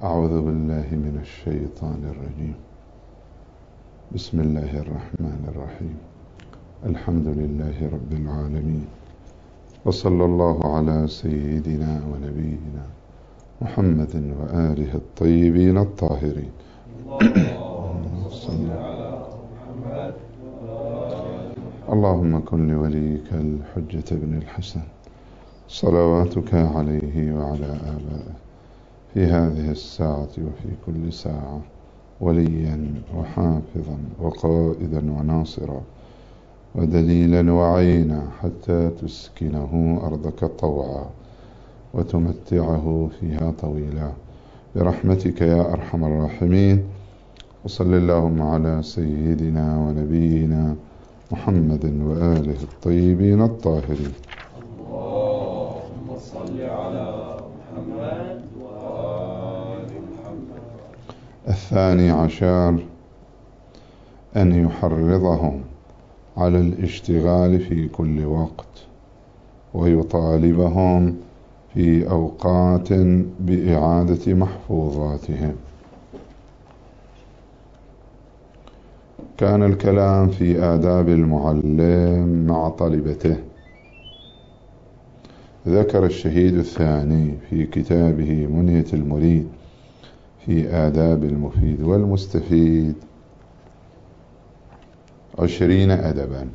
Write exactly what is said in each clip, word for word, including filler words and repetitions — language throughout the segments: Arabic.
أعوذ بالله من الشيطان الرجيم. بسم الله الرحمن الرحيم. الحمد لله رب العالمين، وصلى الله على سيدنا ونبينا محمد وآله الطيبين الطاهرين. اللهم صل على محمد. اللهم كن لوليك الحجة بن الحسن صلواتك عليه وعلى آبائه في هذه الساعة وفي كل ساعة وليا وحافظا وقائدا وناصرا ودليلا وعينا، حتى تسكنه أرضك طوعا وتمتعه فيها طويلا برحمتك يا أرحم الراحمين. وصل اللهم على سيدنا ونبينا محمد وآله الطيبين الطاهرين. اللهم صل على محمد وآل محمد. الثاني عشر أن يحرضهم على الاشتغال في كل وقت، ويطالبهم في أوقات بإعادة محفوظاتهم. كان الكلام في آداب المعلم مع طلبته. ذكر الشهيد الثاني في كتابه منية المريد في آداب المفيد والمستفيد عشرين أدبا،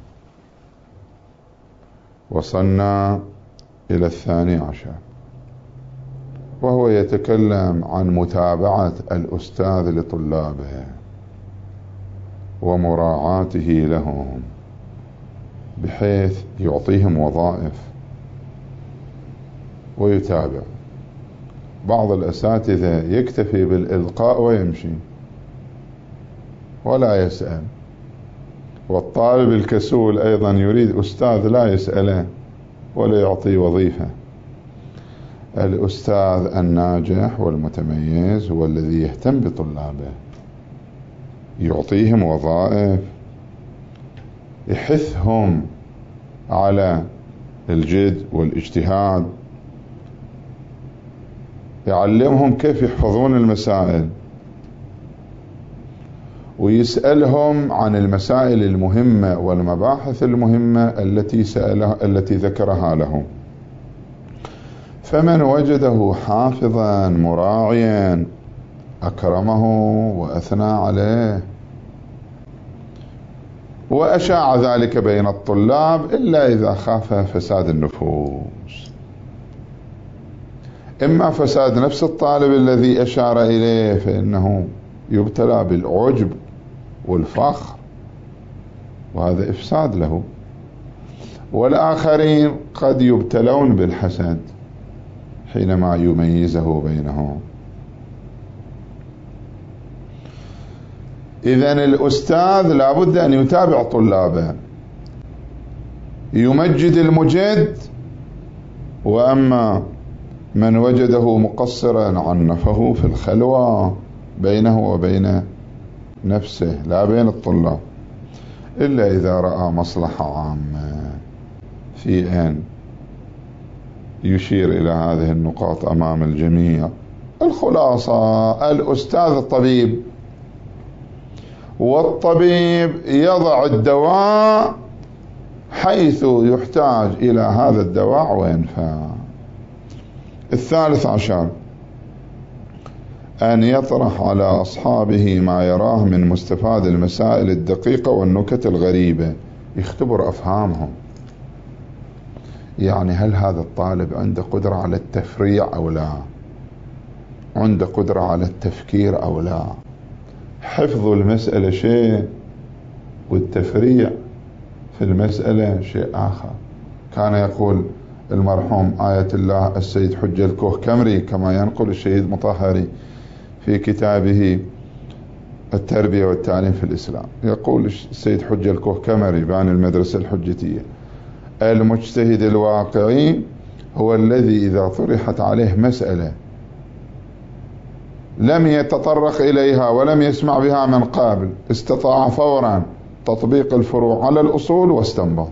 وصلنا إلى الثاني عشر، وهو يتكلم عن متابعة الأستاذ لطلابه ومراعاته لهم، بحيث يعطيهم وظائف ويتابع. بعض الأساتذة يكتفي بالإلقاء ويمشي ولا يسأل، والطالب الكسول أيضا يريد أستاذ لا يسأله ولا يعطي وظيفة. الأستاذ الناجح والمتميز هو الذي يهتم بطلابه، يعطيهم وظائف، يحثهم على الجد والاجتهاد، يعلمهم كيف يحفظون المسائل، ويسألهم عن المسائل المهمة والمباحث المهمة التي سألها التي ذكرها لهم. فمن وجده حافظا مراعيا أكرمه وأثنى عليه وأشاع ذلك بين الطلاب، إلا إذا خاف فساد النفوس، إما فساد نفس الطالب الذي أشار إليه فإنه يبتلى بالعجب والفخر وهذا إفساد له، والآخرين قد يبتلون بالحسد حينما يميزه بينهم. إذن الأستاذ لابد أن يتابع طلابه، يمجد المجد، وأما من وجده مقصرا عنفه في الخلوة بينه وبين نفسه لا بين الطلاب، إلا إذا رأى مصلحة عامة في أن يشير إلى هذه النقاط أمام الجميع. الخلاصة: الأستاذ الطبيب، والطبيب يضع الدواء حيث يحتاج إلى هذا الدواء وينفع. الثالث عشر أن يطرح على أصحابه ما يراه من مستفاد المسائل الدقيقة والنكت الغريبة، يختبر أفهامهم. يعني هل هذا الطالب عنده قدرة على التفريع أو لا، عنده قدرة على التفكير أو لا. حفظ المسألة شيء والتفريع في المسألة شيء آخر. كان يقول المرحوم آية الله السيد حجة الكوهكمري كما ينقل الشهيد مطهري في كتابه التربية والتعليم في الإسلام، يقول السيد حجة الكوهكمري باني المدرسة الحجتية: المجتهد الواقعي هو الذي إذا طرحت عليه مسألة لم يتطرق إليها ولم يسمع بها من قبل، استطاع فورا تطبيق الفروع على الأصول واستنبط.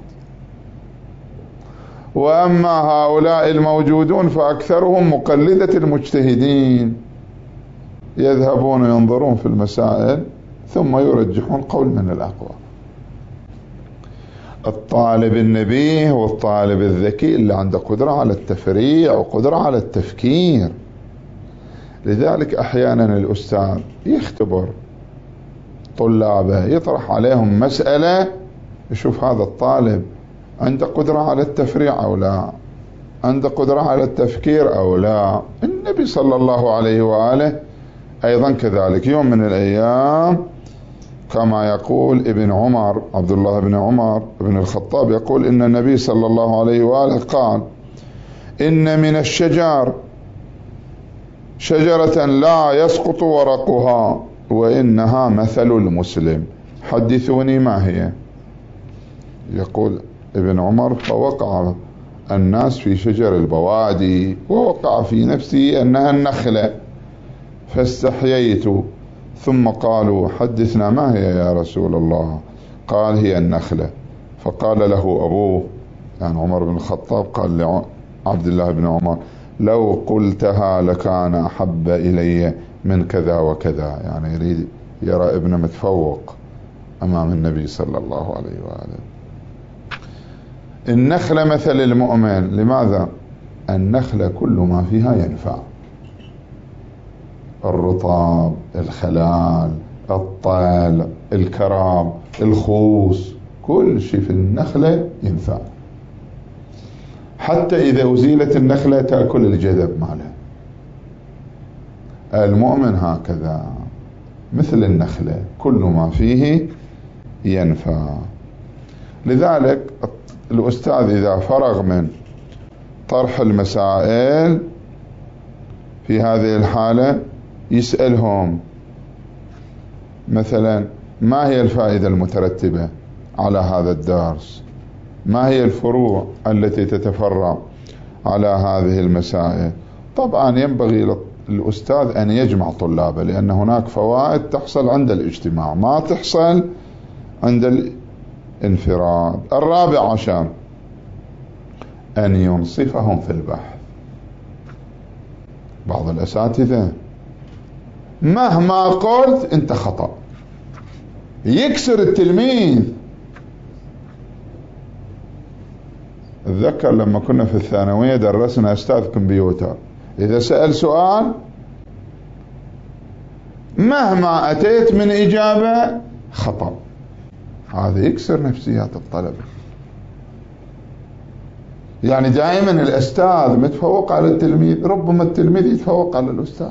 وأما هؤلاء الموجودون فأكثرهم مقلدة المجتهدين، يذهبون ينظرون في المسائل ثم يرجحون قول من الأقوى. الطالب النبيه والطالب الذكي اللي عنده قدرة على التفريع وقدرة على التفكير. لذلك أحيانا الأستاذ يختبر طلابه، يطرح عليهم مسألة، يشوف هذا الطالب عنده قدرة على التفريع أو لا، عنده قدرة على التفكير أو لا. النبي صلى الله عليه وآله أيضا كذلك. يوم من الأيام كما يقول ابن عمر، عبد الله بن عمر بن الخطاب يقول إن النبي صلى الله عليه وآله قال: إن من الشجر شجرة لا يسقط ورقها وإنها مثل المسلم. حدثوني ما هي؟ يقول ابن عمر: فوقع الناس في شجر البوادي، ووقع في نفسي أنها النخلة، فاستحييت، ثم قالوا: حدثنا ما هي يا رسول الله؟ قال: هي النخلة. فقال له أبوه يعني عمر بن الخطاب، قال لعبد الله بن عمر: لو قلتها لكان أحب إلي من كذا وكذا. يعني يريد يرى ابنه متفوق أمام النبي صلى الله عليه وآله. النخلة مثل المؤمن. لماذا؟ النخلة كل ما فيها ينفع، الرطب، الخلال، الطال، الكرام، الخوص، كل شيء في النخلة ينفع. حتى إذا أزيلت النخلة تأكل الجذب مالها. المؤمن هكذا مثل النخلة، كل ما فيه ينفع. لذلك الأستاذ إذا فرغ من طرح المسائل في هذه الحالة يسألهم مثلا: ما هي الفائدة المترتبة على هذا الدرس؟ ما هي الفروع التي تتفرع على هذه المسائل؟ طبعا ينبغي للأستاذ أن يجمع طلابه، لأن هناك فوائد تحصل عند الاجتماع ما تحصل عند الانفراد. الرابع عشر أن ينصفهم في البحث. بعض الأساتذة مهما قلت أنت خطأ، يكسر التلميذ. أتذكر لما كنا في الثانوية درسنا أستاذ كمبيوتر، إذا سأل سؤال مهما أتيت من إجابة خطأ، هذا يكسر نفسيات الطلبة. يعني دائما الأستاذ متفوق على التلميذ، ربما التلميذ يتفوق على الأستاذ.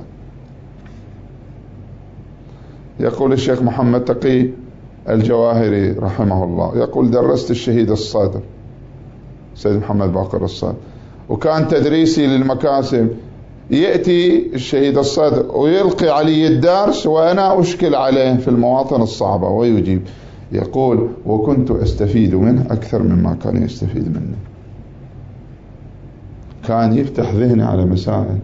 يقول الشيخ محمد تقي الجواهري رحمه الله، يقول: درست الشهيد الصادر سيد محمد باقر الصادر، وكان تدريسي للمكاسب، يأتي الشهيد الصادر ويلقي علي الدرس وأنا أشكل عليه في المواطن الصعبة ويجيب. يقول: وكنت أستفيد منه أكثر مما كان يستفيد مني. كان يفتح ذهني على مسائل.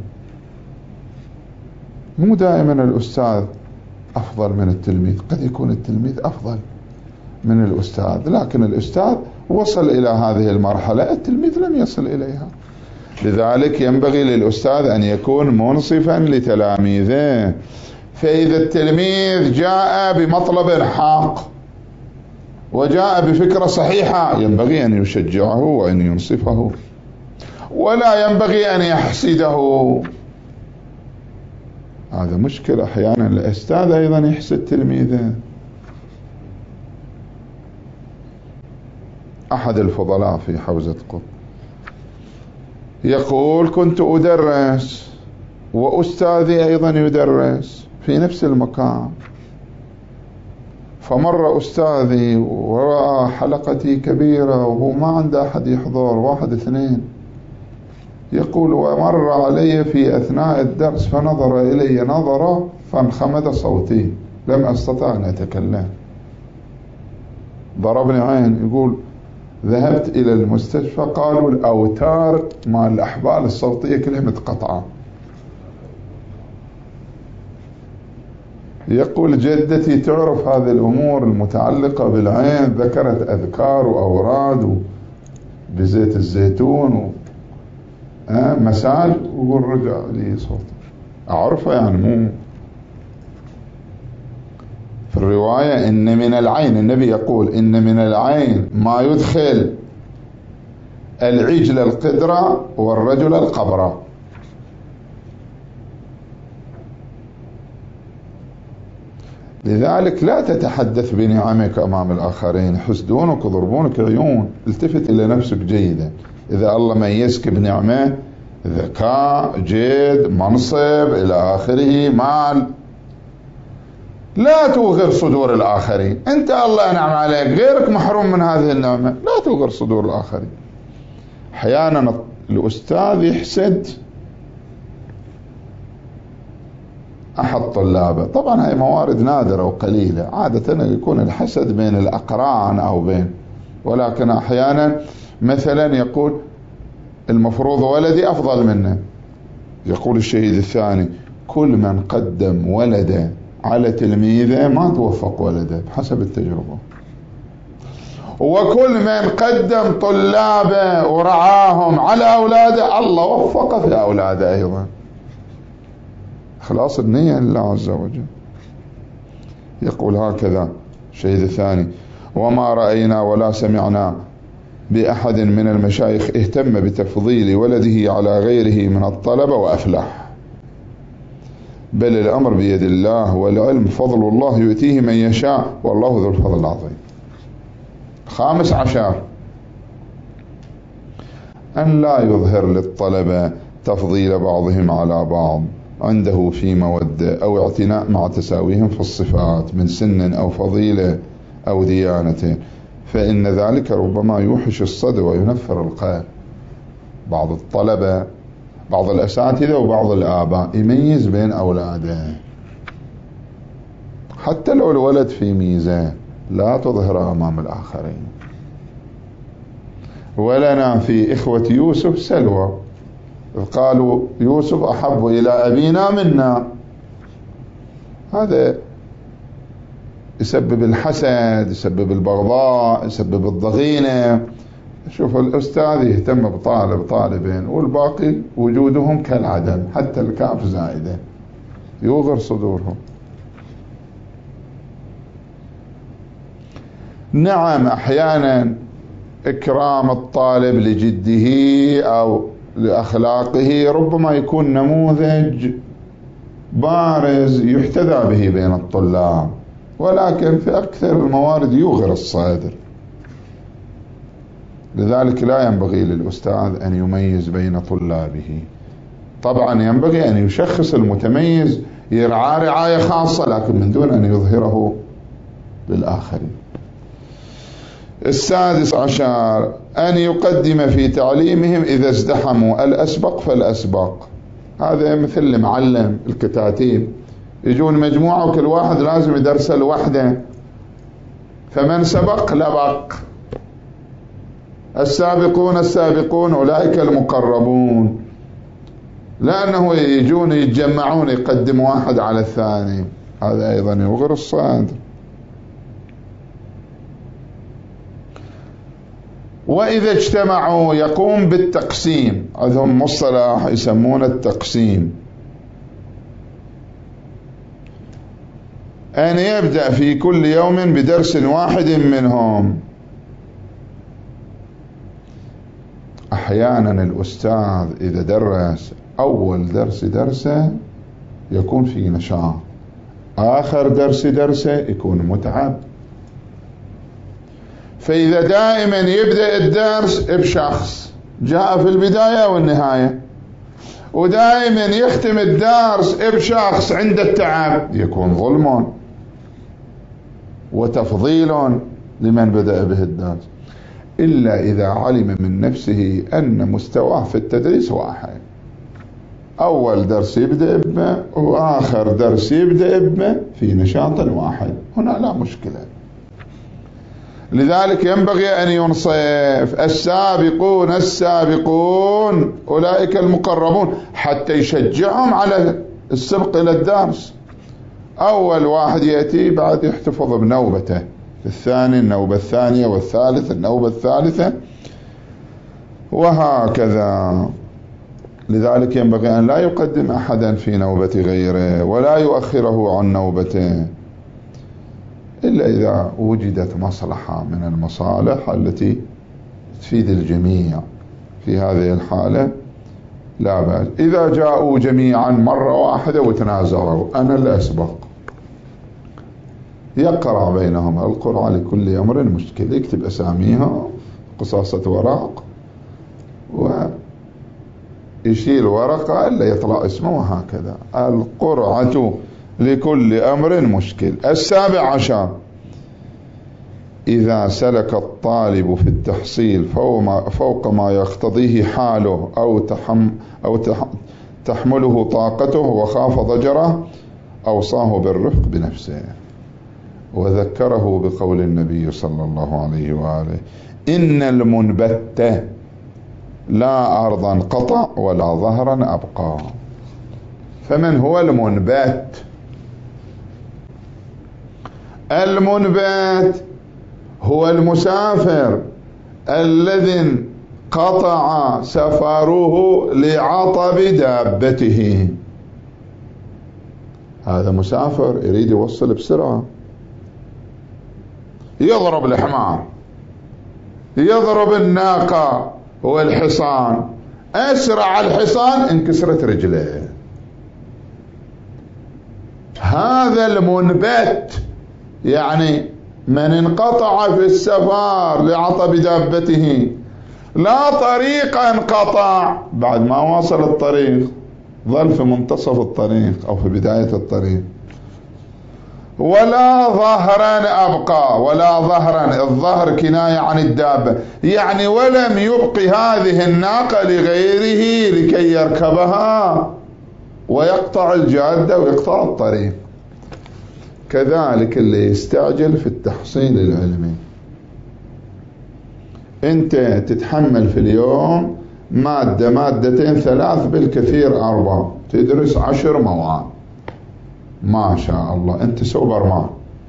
مو دائما الأستاذ أفضل من التلميذ، قد يكون التلميذ أفضل من الأستاذ، لكن الأستاذ وصل إلى هذه المرحلة، التلميذ لم يصل إليها. لذلك ينبغي للأستاذ أن يكون منصفا لتلاميذه. فإذا التلميذ جاء بمطلب حق وجاء بفكرة صحيحة ينبغي أن يشجعه وأن ينصفه، ولا ينبغي أن يحسده. هذا مشكل. أحيانا الأستاذ أيضا يحسد تلميذه. أحد الفضلاء في حوزة قطب يقول: كنت أدرس وأستاذي أيضا يدرس في نفس المكان، فمر أستاذي ورأى حلقتي كبيرة وهو ما عنده أحد يحضر، واحد اثنين. يقول: ومر علي في أثناء الدرس فنظر إلي نظرة فانخمد صوتي، لم أستطع أن أتكلم، ضربني عين. يقول: ذهبت إلى المستشفى، قالوا الأوتار مع الأحبال الصوتية كلها متقطعة. يقول: جدتي تعرف هذه الأمور المتعلقة بالعين، ذكرت أذكار وأوراد بزيت الزيتون ومسال، وقول رجع لي صوت أعرفه، يعني مو في الرواية إن من العين، النبي يقول إن من العين ما يدخل العجل القدرة والرجل القبرة. لذلك لا تتحدث بنعمك أمام الآخرين، يحسدونك ويضربونك عيون. التفت إلى نفسك جيدا. إذا الله ميزك بنعمة، ذكاء، جد، منصب إلى آخره، مال، لا توغر صدور الآخرين. أنت الله أنعم عليك، غيرك محروم من هذه النعمة، لا توغر صدور الآخرين. أحيانا الأستاذ يحسد أحد طلابه، طبعا هاي موارد نادرة وقليلة، عادة يكون الحسد بين الأقران أو بين، ولكن أحيانا مثلا يقول المفروض ولدي أفضل منه، يقول الشهيد الثاني كل من قدم ولده على تلميذه ما توفق ولده بحسب التجربة، وكل من قدم طلابه ورعاهم على أولاده الله وفق في أولاده أيضا. خلاص النية لله عز وجل. يقول هكذا الشهيد الثاني: وما رأينا ولا سمعنا بأحد من المشايخ اهتم بتفضيل ولده على غيره من الطلبة وأفلح، بل الأمر بيد الله، والعلم فضل الله يؤتيه من يشاء، والله ذو الفضل العظيم. خامس عشر: أن لا يظهر للطلبة تفضيل بعضهم على بعض عنده في مودة أو اعتناء مع تساويهم في الصفات من سن أو فضيلة أو ديانة، فإن ذلك ربما يوحش الصدر وينفر القلب. بعض الطلبة، بعض الأساتذة وبعض الآباء يميز بين أولاده، حتى لو الولد في ميزة لا تظهر أمام الآخرين. ولنا في إخوة يوسف سلوى، قالوا يوسف أحب إلى أبينا منا، هذا يسبب الحسد، يسبب البغضاء، يسبب الضغينة. شوف الأستاذ يهتم بطالب طالبين والباقي وجودهم كالعدم، حتى الكاف زائدة، يوغر صدورهم. نعم أحيانا إكرام الطالب لجده أو لأخلاقه ربما يكون نموذج بارز يحتذى به بين الطلاب، ولكن في أكثر الموارد يوغر الصدر. لذلك لا ينبغي للأستاذ أن يميز بين طلابه. طبعا ينبغي أن يشخص المتميز، يرعى رعاية خاصة، لكن من دون أن يظهره للآخرين. السادس عشر: أن يقدم في تعليمهم إذا ازدحموا الأسبق فالأسبق. هذا مثل المعلم الكتاتيب، يجون مجموعة وكل واحد لازم يدرس لوحده، فمن سبق لبق. السابقون السابقون أولئك المقربون، لأنه يجون يتجمعون يقدم واحد على الثاني، هذا أيضا يغر الصدر. وإذا اجتمعوا يقوم بالتقسيم، عندهم مصطلح يسمون التقسيم، أن يبدأ في كل يوم بدرس واحد منهم. أحيانا الأستاذ إذا درس أول درس درسه يكون في نشاط، آخر درس درسه يكون متعب، فإذا دائما يبدأ الدرس بشخص جاء في البداية والنهاية، ودائما يختم الدرس بشخص عند التعب، يكون ظلم وتفضيل لمن بدأ به الدرس، إلا إذا علم من نفسه أن مستواه في التدريس واحد، أول درس يبدأ به وآخر درس يبدأ به في نشاط واحد، هنا لا مشكلة. لذلك ينبغي أن ينصف السابقون السابقون أولئك المقربون، حتى يشجعهم على السبق إلى الدرس. أول واحد يأتي بعد يحتفظ بنوبته، الثاني النوبة الثانية، والثالث النوبة الثالثة، وهكذا. لذلك ينبغي أن لا يقدم أحدا في نوبة غيره ولا يؤخره عن نوبته. إلا إذا وجدت مصلحة من المصالح التي تفيد الجميع، في هذه الحالة لا بأس. إذا جاءوا جميعا مرة واحدة وتنازعوا، أنا اللي أسبق، يقرأ بينهم القرعة لكل أمر مشكل، يكتب أساميها قصاصة ورق ويشيل ورقة إلا يطلع اسمه، وهكذا القرعة لكل أمر مشكل. السابع عشر: إذا سلك الطالب في التحصيل فوق ما يقتضيه حاله أو, تحم أو تحمله طاقته وخاف ضجره، أوصاه بالرفق بنفسه، وذكره بقول النبي صلى الله عليه وآله: إن المنبت لا أرضا قطع ولا ظهرا أبقى. فمن هو المنبت؟ المنبت هو المسافر الذي قطع سفره لعطب دابته. هذا مسافر يريد يوصل بسرعة، يضرب الحمار، يضرب الناقة والحصان، أسرع الحصان انكسرت رجله. هذا المنبت، يعني من انقطع في السفر لعطب دابته، لا طريق انقطع بعد ما واصل الطريق، ظل في منتصف الطريق أو في بداية الطريق، ولا ظهرا أبقى. ولا ظهرا، الظهر كناية عن الدابة، يعني ولم يبق هذه الناقة لغيره لكي يركبها ويقطع الجادة ويقطع الطريق. كذلك اللي يستعجل في التحصيل العلمي، انت تتحمل في اليوم مادة مادتين ثلاث بالكثير أربع، تدرس عشر مواد، ما شاء الله انت سوبرمان،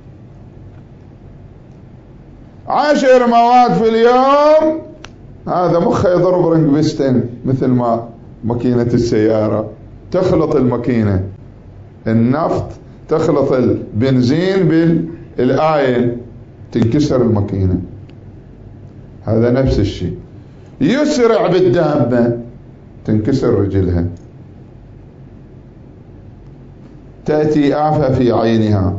عشر مواد في اليوم. هذا مخه يضرب رنجبستين، مثل ما ماكينة السيارة تخلط الماكينة النفط، تخلط البنزين بالآيل، تنكسر الماكينة. هذا نفس الشيء، يسرع بالدابة تنكسر رجلها، تأتي آفة في عينها.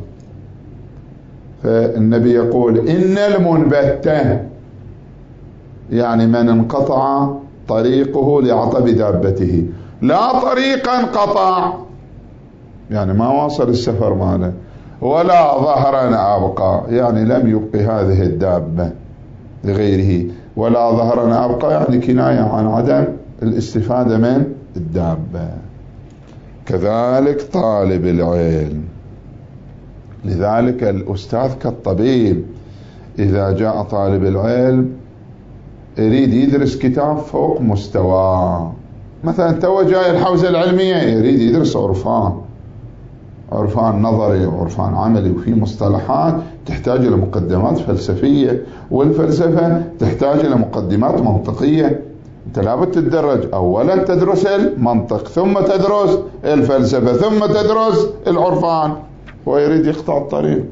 فالنبي يقول: إن المنبت، يعني من انقطع طريقه لعطب دابته، لا طريق انقطع، يعني ما واصل السفر ماله، ولا ظهرا أبقى، يعني لم يبق هذه الدابة لغيره. ولا ظهرا أبقى يعني كناية عن عدم الاستفادة من الدابة. كذلك طالب العلم، لذلك الأستاذ كالطبيب، إذا جاء طالب العلم يريد يدرس كتاب فوق مستواه، مثلا تو جاي الحوزة العلمية يريد يدرس عرفان، عرفان نظري وعرفان عملي، وفي مصطلحات تحتاج إلى مقدمات فلسفية، والفلسفة تحتاج إلى مقدمات منطقية. أنت لابد تتدرج، أولا تدرس المنطق، ثم تدرس الفلسفة، ثم تدرس العرفان، ويريد يقطع الطريق.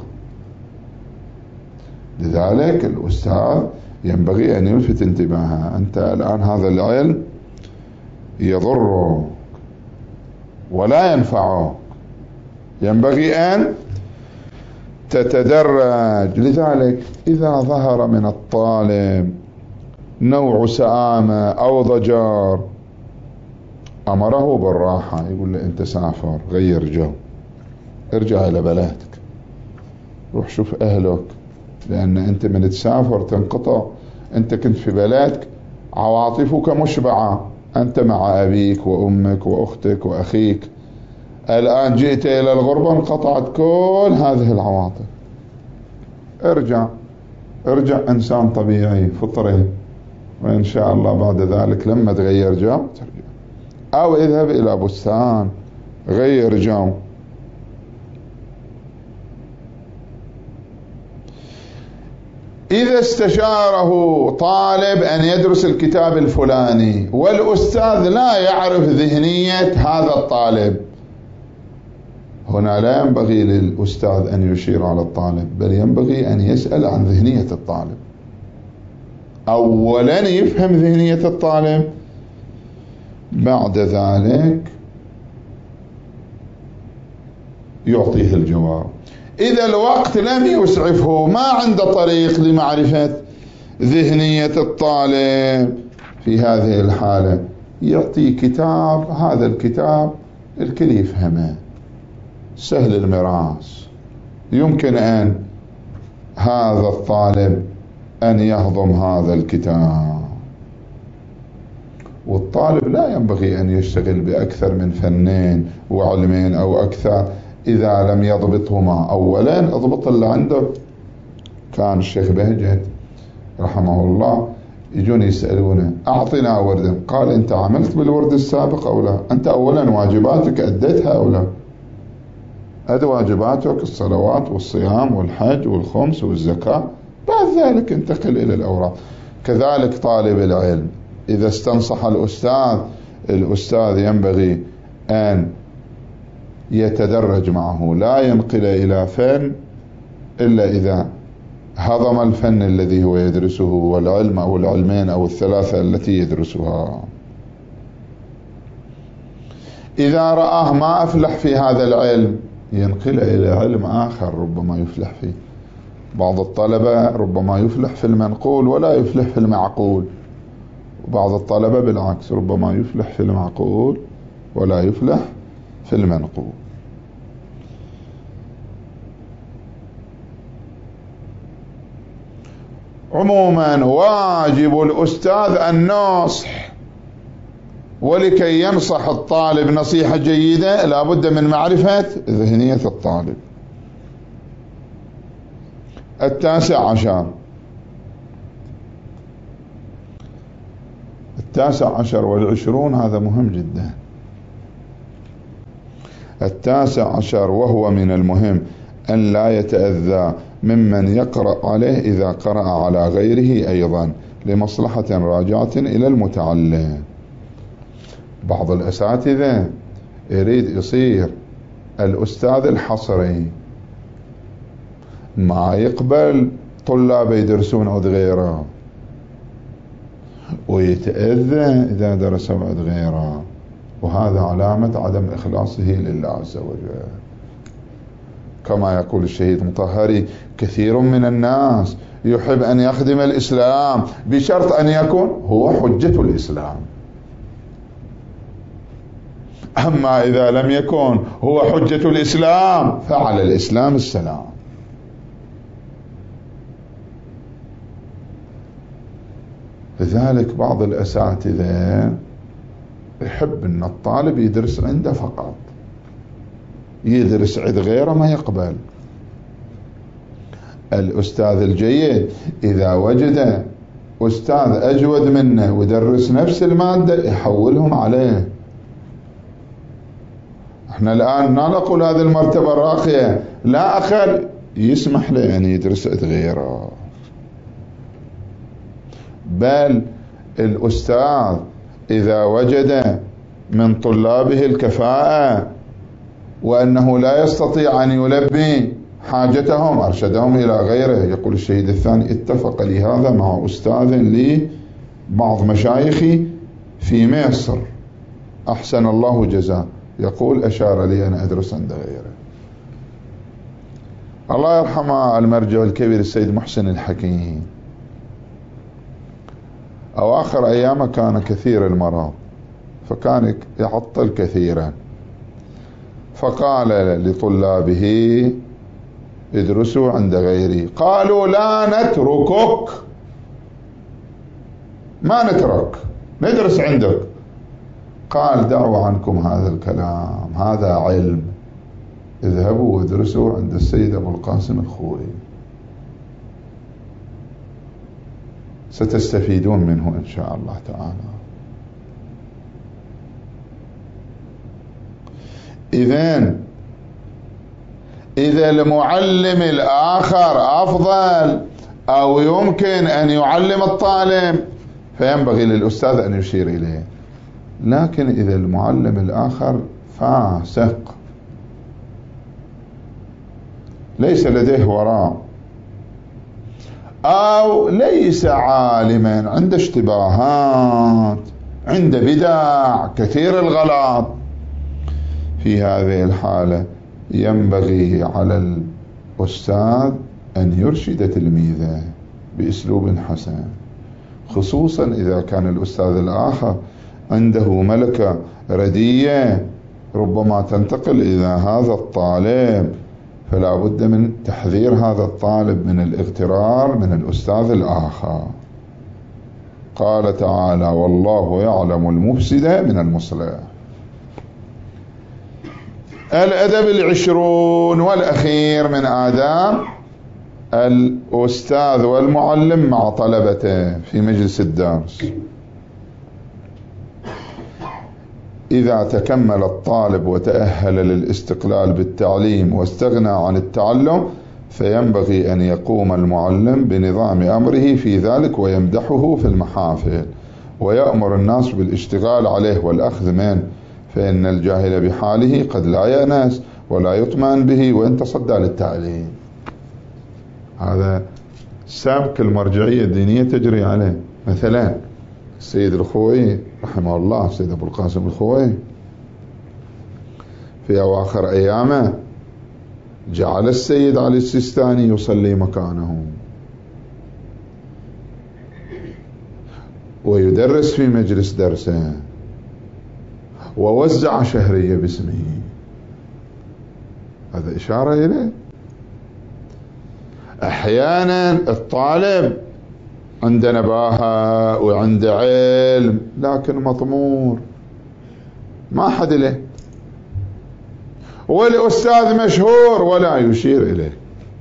لذلك الأستاذ ينبغي أن يلفت انتباهه، أنت الآن هذا العلم يضرك ولا ينفعك، ينبغي أن تتدرج. لذلك إذا ظهر من الطالب نوع سآمة أو ضجر، أمره بالراحة، يقول له أنت سافر، غير جو، ارجع إلى بلدك، روح شوف أهلك، لأن أنت من تسافر تنقطع. أنت كنت في بلدك عواطفك مشبعة، أنت مع أبيك وأمك وأختك وأخيك، الآن جئت إلى الغربة انقطعت كل هذه العواطف. ارجع ارجع إنسان طبيعي فطري، وإن شاء الله بعد ذلك لما تغير جو ترجع. أو اذهب إلى بستان، غير جو. إذا استشاره طالب أن يدرس الكتاب الفلاني والأستاذ لا يعرف ذهنية هذا الطالب، هنا لا ينبغي للأستاذ أن يشير على الطالب، بل ينبغي أن يسأل عن ذهنية الطالب. أولا يفهم ذهنية الطالب، بعد ذلك يعطيه الجواب. إذا الوقت لم يسعفه، ما عنده طريق لمعرفة ذهنية الطالب، في هذه الحالة يعطي كتاب، هذا الكتاب الكل يفهمه، سهل المراس، يمكن أن هذا الطالب أن يهضم هذا الكتاب. والطالب لا ينبغي أن يشتغل بأكثر من فنين وعلمين أو أكثر إذا لم يضبطهما. أولا اضبط اللي عنده. كان الشيخ بهجت رحمه الله يجون يسألونه أعطنا وردا، قال أنت عملت بالورد السابق أو لا؟ أنت أولا واجباتك أديتها أو لا؟ أد واجباتك الصلوات والصيام والحج والخمس والزكاة، بعد ذلك انتقل إلى الأوراق. كذلك طالب العلم إذا استنصح الأستاذ، الأستاذ ينبغي أن يتدرج معه، لا ينقل إلى فن إلا إذا هضم الفن الذي هو يدرسه والعلم أو العلمين أو الثلاثة التي يدرسها. إذا رآه ما أفلح في هذا العلم ينقل إلى علم آخر ربما يفلح فيه. بعض الطلبة ربما يفلح في المنقول ولا يفلح في المعقول، وبعض الطلبة بالعكس ربما يفلح في المعقول ولا يفلح في المنقول. عموما واجب الأستاذ النصح، ولكي ينصح الطالب نصيحة جيدة لابد من معرفة ذهنية الطالب. التاسع عشر التاسع عشر والعشرون، هذا مهم جدا. التاسع عشر وهو من المهم أن لا يتأذى ممن يقرأ عليه إذا قرأ على غيره أيضا، لمصلحة راجعة إلى المتعلم. بعض الأساتذة يريد يصير الأستاذ الحصري، ما يقبل طلاب يدرسون عند غيره، ويتأذى إذا درسوا عند غيره، وهذا علامة عدم إخلاصه لله عز وجل. كما يقول الشهيد مطهري: كثير من الناس يحب أن يخدم الإسلام بشرط أن يكون هو حجة الإسلام، أما إذا لم يكن هو حجة الإسلام فعلى الإسلام السلام. لذلك بعض الأساتذة يحب أن الطالب يدرس عنده فقط، يدرس عند غيره ما يقبل. الأستاذ الجيد إذا وجد أستاذ أجود منه ويدرس نفس المادة يحولهم عليه. احنا الآن لا نقول هذه المرتبة الراقية، لا أخر يسمح له أن يدرس عند غيره، بل الأستاذ إذا وجد من طلابه الكفاءة وأنه لا يستطيع أن يلبي حاجتهم أرشدهم إلى غيره. يقول الشهيد الثاني: اتفق لي هذا مع أستاذ لي بعض مشايخي في مصر أحسن الله جزاه، يقول أشار لي أن أدرس عند غيره. الله يرحمه المرجع الكبير السيد محسن الحكيم، أواخر أيامه كان كثير المرض، فكان يعطل كثيرا، فقال لطلابه: ادرسوا عند غيري. قالوا: لا نتركك، ما نترك، ندرس عندك. قال: دعوا عنكم هذا الكلام، هذا علم، اذهبوا وادرسوا عند السيد أبو القاسم الخوري، ستستفيدون منه إن شاء الله تعالى. إذن إذا المعلم الآخر أفضل أو يمكن أن يعلم الطالب فينبغي للأستاذ أن يشير إليه، لكن إذا المعلم الآخر فاسق ليس لديه وراء، أو ليس عالما، عنده اشتباهات، عنده بدع، كثير الغلط. في هذه الحالة ينبغي على الأستاذ أن يرشد تلميذه بأسلوب حسن، خصوصا إذا كان الأستاذ الآخر عنده ملكة ردية ربما تنتقل إلى هذا الطالب، فلا بد من تحذير هذا الطالب من الاغترار من الأستاذ الآخر. قال تعالى: والله يعلم المفسد من المصلح. الأدب العشرون والأخير من آداب الأستاذ والمعلم مع طلبته في مجلس الدرس: إذا تكمل الطالب وتأهل للاستقلال بالتعليم واستغنى عن التعلم، فينبغي أن يقوم المعلم بنظام أمره في ذلك ويمدحه في المحافل ويأمر الناس بالاشتغال عليه والأخذ منه، فإن الجاهل بحاله قد لا يأنس ولا يطمئن به وإن تصدى للتعليم. هذا سابق المرجعية الدينية تجري عليه. مثلا السيد الخوئي رحمه الله، السيد أبو القاسم الخوئي، في أواخر أيامه جعل السيد علي السيستاني يصلي مكانه ويدرس في مجلس درسه ووزع شهرية باسمه. هذا إشارة إليه. أحيانا الطالب عنده نباهة وعنده علم لكن مطمور، ما حد له، والأستاذ مشهور ولا يشير إليه.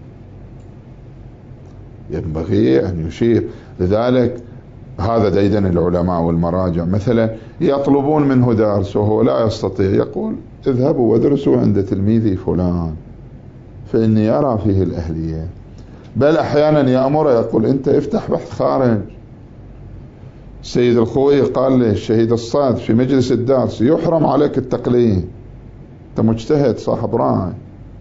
ينبغي أن يشير. لذلك هذا ديدن العلماء والمراجع مثلا يطلبون منه درس وهو لا يستطيع، يقول: اذهبوا وادرسوا عند تلميذي فلان فإني أرى فيه الأهلية. بل أحيانا يأمر، يقول: أنت افتح بحث خارج. السيد الخوئي قال للشهيد الصاد في مجلس الدرس: يحرم عليك التقليد، أنت مجتهد صاحب رأي.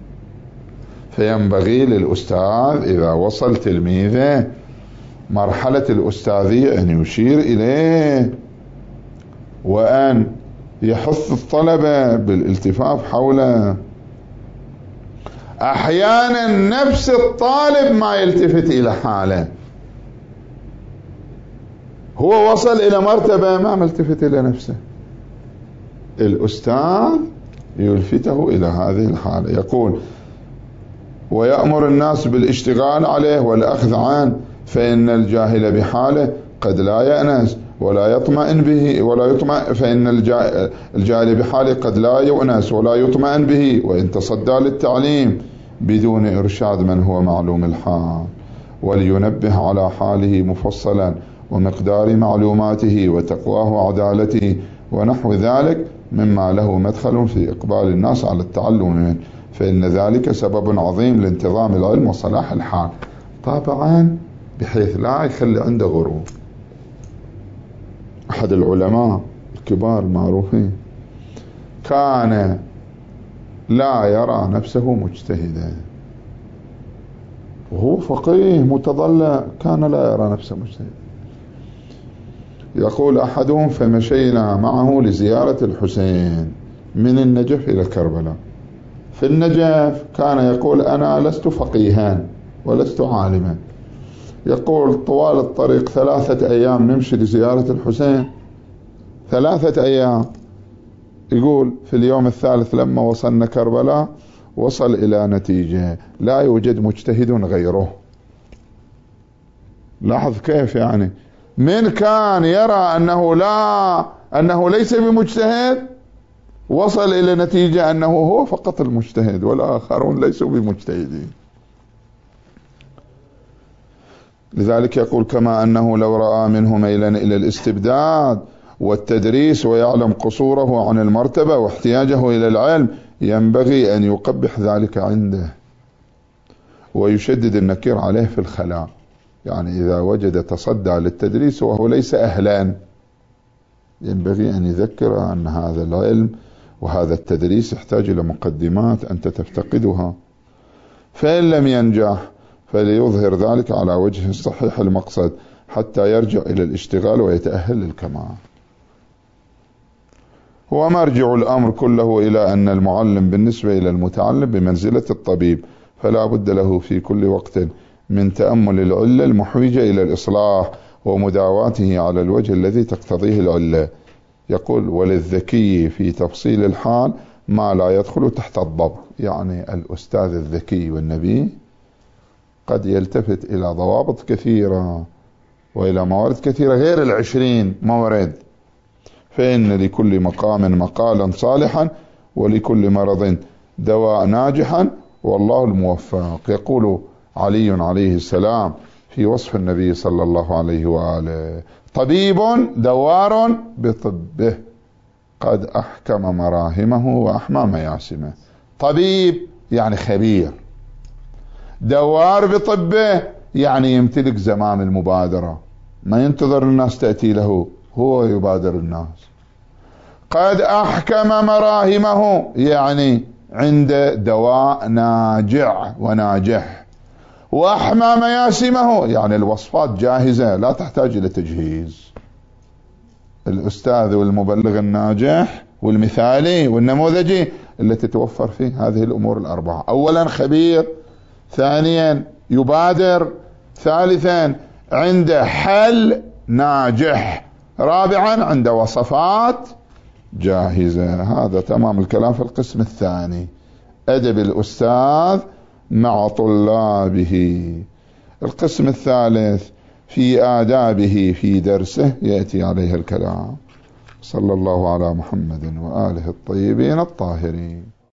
فينبغي للأستاذ إذا وصل تلميذه مرحلة الأستاذية أن يشير إليه وأن يحث الطلبة بالالتفاف حوله. أحيانا نفس الطالب ما يلتفت إلى حاله، هو وصل إلى مرتبة ما ملتفت إلى نفسه، الأستاذ يلفته إلى هذه الحالة. يقول: ويأمر الناس بالاشتغال عليه والأخذ عنه، فإن الجاهل بحاله قد لا يأنس ولا يطمئن به ولا يطمئن فإن الجاهل بحاله قد لا يؤنس ولا يطمئن به وإن تصدى للتعليم بدون إرشاد من هو معلوم الحال، ولينبه على حاله مفصلا ومقدار معلوماته وتقواه وعدالته ونحو ذلك مما له مدخل في إقبال الناس على التعلم منه، فإن ذلك سبب عظيم لانتظام العلم وصلاح الحال. طبعا بحيث لا يخلي عنده غرور. أحد العلماء الكبار المعروفين كان لا يرى نفسه مجتهدا، وهو فقيه متضلع، كان لا يرى نفسه مجتهدا. يقول أحدهم: فمشينا معه لزيارة الحسين من النجف إلى كربلاء. في النجف كان يقول: أنا لست فقيها ولست عالما. يقول: طوال الطريق ثلاثة أيام نمشي لزيارة الحسين، ثلاثة أيام. يقول: في اليوم الثالث لما وصلنا كربلاء وصل إلى نتيجة لا يوجد مجتهد غيره. لاحظ كيف يعني من كان يرى أنه لا أنه ليس بمجتهد وصل إلى نتيجة أنه هو فقط المجتهد والآخرون ليسوا بمجتهدين. لذلك يقول: كما أنه لو رأى منه ميلا إلى الاستبداد والتدريس ويعلم قصوره عن المرتبة واحتياجه إلى العلم، ينبغي أن يقبح ذلك عنده ويشدد النكير عليه في الخلاء. يعني إذا وجد تصدى للتدريس وهو ليس أهلا، ينبغي أن يذكر أن هذا العلم وهذا التدريس يحتاج إلى مقدمات أنت تفتقدها، فإن لم ينجح فليظهر ذلك على وجه صحيح المقصد حتى يرجع إلى الاشتغال ويتأهل للكمال. ومرجع الأمر كله إلى أن المعلم بالنسبة إلى المتعلم بمنزلة الطبيب، فلا بد له في كل وقت من تأمل العلة المحوجة إلى الإصلاح ومداواته على الوجه الذي تقتضيه العلة. يقول: وللذكي في تفصيل الحال ما لا يدخل تحت الضبط. يعني الأستاذ الذكي والنبي قد يلتفت إلى ضوابط كثيرة وإلى موارد كثيرة غير العشرين مورد. فإن لكل مقام مقالا صالحا ولكل مرض دواء ناجحا والله الموفق. يقول علي عليه السلام في وصف النبي صلى الله عليه وآله: طبيب دوار بطبه قد أحكم مراهمه وأحمى مياسمه. طبيب يعني خبير، دوار بطبه يعني يمتلك زمام المبادرة، ما ينتظر الناس تأتي له، هو يبادر الناس. قد أحكم مراهمه يعني عند دواء ناجع وناجح. وأحمى مياسمه يعني الوصفات جاهزة لا تحتاج إلى تجهيز. الأستاذ والمبلغ الناجح والمثالي والنموذجي اللي تتوفر فيه هذه الأمور الأربعة: أولا خبير، ثانيا يبادر، ثالثا عند حل ناجح، رابعا عند وصفات جاهزة. هذا تمام الكلام في القسم الثاني، أدب الأستاذ مع طلابه. القسم الثالث في آدابه في درسه يأتي عليه الكلام. صلى الله على محمد وآله الطيبين الطاهرين.